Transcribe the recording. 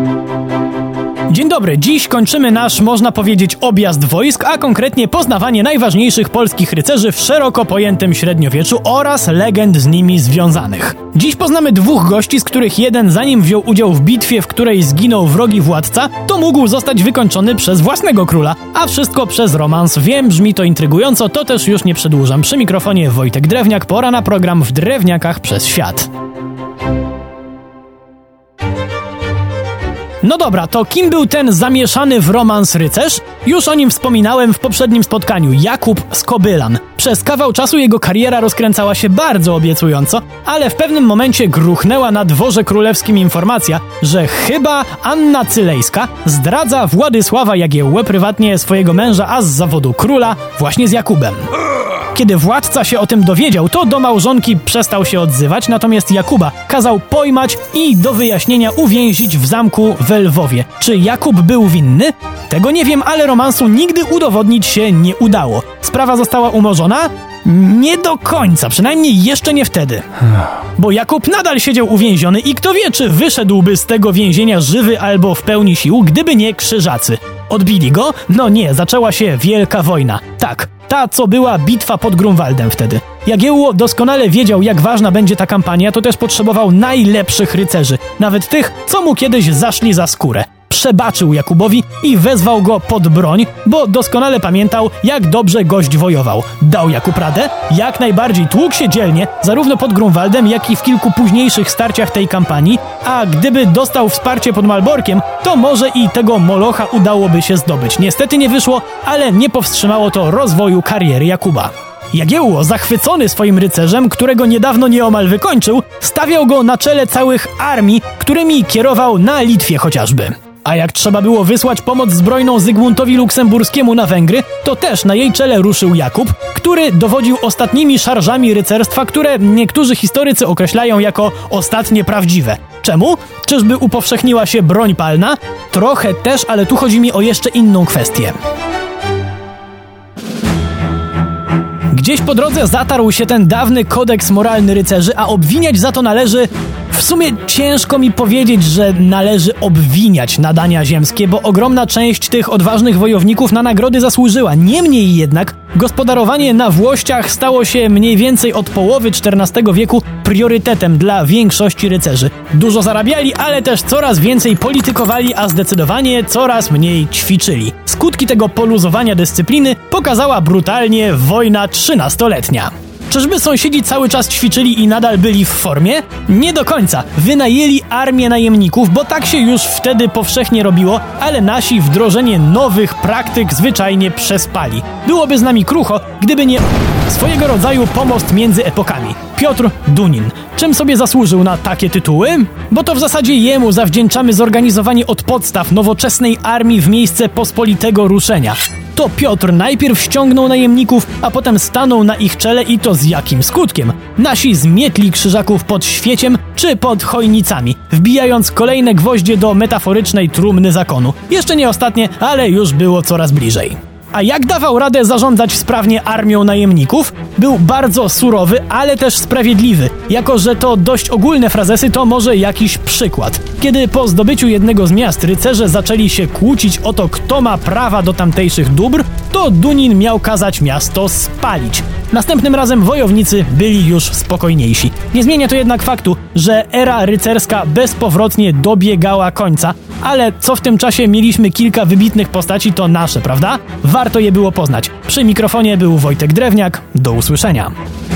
Dzień dobry, dziś kończymy nasz, można powiedzieć, objazd wojsk, a konkretnie poznawanie najważniejszych polskich rycerzy w szeroko pojętym średniowieczu oraz legend z nimi związanych. Dziś poznamy dwóch gości, z których jeden, zanim wziął udział w bitwie, w której zginął wrogi władca, to mógł zostać wykończony przez własnego króla, a wszystko przez romans. Wiem, brzmi to intrygująco, to też już nie przedłużam. Przy mikrofonie Wojtek Drewniak, pora na program W Drewniakach przez świat. No dobra, to kim był ten zamieszany w romans rycerz? Już o nim wspominałem w poprzednim spotkaniu, Jakub z Kobylan. Przez kawał czasu jego kariera rozkręcała się bardzo obiecująco, ale w pewnym momencie gruchnęła na dworze królewskim informacja, że chyba Anna Cylejska zdradza Władysława Jagiełłę, prywatnie swojego męża, a z zawodu króla, właśnie z Jakubem. Kiedy władca się o tym dowiedział, to do małżonki przestał się odzywać, natomiast Jakuba kazał pojmać i do wyjaśnienia uwięzić w zamku w Lwowie. Czy Jakub był winny? Tego nie wiem, ale romansu nigdy udowodnić się nie udało. Sprawa została umorzona? Nie do końca, przynajmniej jeszcze nie wtedy. Bo Jakub nadal siedział uwięziony i kto wie, czy wyszedłby z tego więzienia żywy albo w pełni sił, gdyby nie krzyżacy. Odbili go? No nie, zaczęła się Wielka Wojna. Tak, ta, co była bitwa pod Grunwaldem wtedy. Jagiełło doskonale wiedział, jak ważna będzie ta kampania, to też potrzebował najlepszych rycerzy. Nawet tych, co mu kiedyś zaszli za skórę. Przebaczył Jakubowi i wezwał go pod broń, bo doskonale pamiętał, jak dobrze gość wojował. Dał Jakub radę? Jak najbardziej, tłukł się dzielnie, zarówno pod Grunwaldem, jak i w kilku późniejszych starciach tej kampanii, a gdyby dostał wsparcie pod Malborkiem, to może i tego Molocha udałoby się zdobyć. Niestety nie wyszło, ale nie powstrzymało to rozwoju kariery Jakuba. Jagiełło, zachwycony swoim rycerzem, którego niedawno nieomal wykończył, stawiał go na czele całych armii, którymi kierował na Litwie chociażby. A jak trzeba było wysłać pomoc zbrojną Zygmuntowi Luksemburskiemu na Węgry, to też na jej czele ruszył Jakub, który dowodził ostatnimi szarżami rycerstwa, które niektórzy historycy określają jako ostatnie prawdziwe. Czemu? Czyżby upowszechniła się broń palna? Trochę też, ale tu chodzi mi o jeszcze inną kwestię. Gdzieś po drodze zatarł się ten dawny kodeks moralny rycerzy, a obwiniać za to należy... W sumie ciężko mi powiedzieć, że należy obwiniać nadania ziemskie, bo ogromna część tych odważnych wojowników na nagrody zasłużyła. Niemniej jednak gospodarowanie na włościach stało się mniej więcej od połowy XIV wieku priorytetem dla większości rycerzy. Dużo zarabiali, ale też coraz więcej politykowali, a zdecydowanie coraz mniej ćwiczyli. Skutki tego poluzowania dyscypliny pokazała brutalnie wojna 13-letnia. Czyżby sąsiedzi cały czas ćwiczyli i nadal byli w formie? Nie do końca. Wynajęli armię najemników, bo tak się już wtedy powszechnie robiło, ale nasi wdrożenie nowych praktyk zwyczajnie przespali. Byłoby z nami krucho, gdyby nie swojego rodzaju pomost między epokami. Piotr Dunin. Czym sobie zasłużył na takie tytuły? Bo to w zasadzie jemu zawdzięczamy zorganizowanie od podstaw nowoczesnej armii w miejsce pospolitego ruszenia. To Piotr najpierw ściągnął najemników, a potem stanął na ich czele i to z jakim skutkiem? Nasi zmietli krzyżaków pod Świeciem czy pod Chojnicami, wbijając kolejne gwoździe do metaforycznej trumny zakonu. Jeszcze nie ostatnie, ale już było coraz bliżej. A jak dawał radę zarządzać sprawnie armią najemników? Był bardzo surowy, ale też sprawiedliwy. Jako że to dość ogólne frazesy, to może jakiś przykład. Kiedy po zdobyciu jednego z miast rycerze zaczęli się kłócić o to, kto ma prawa do tamtejszych dóbr, to Dunin miał kazać miasto spalić. Następnym razem wojownicy byli już spokojniejsi. Nie zmienia to jednak faktu, że era rycerska bezpowrotnie dobiegała końca, ale co w tym czasie mieliśmy kilka wybitnych postaci, to nasze, prawda? Warto je było poznać. Przy mikrofonie był Wojtek Drewniak. Do usłyszenia.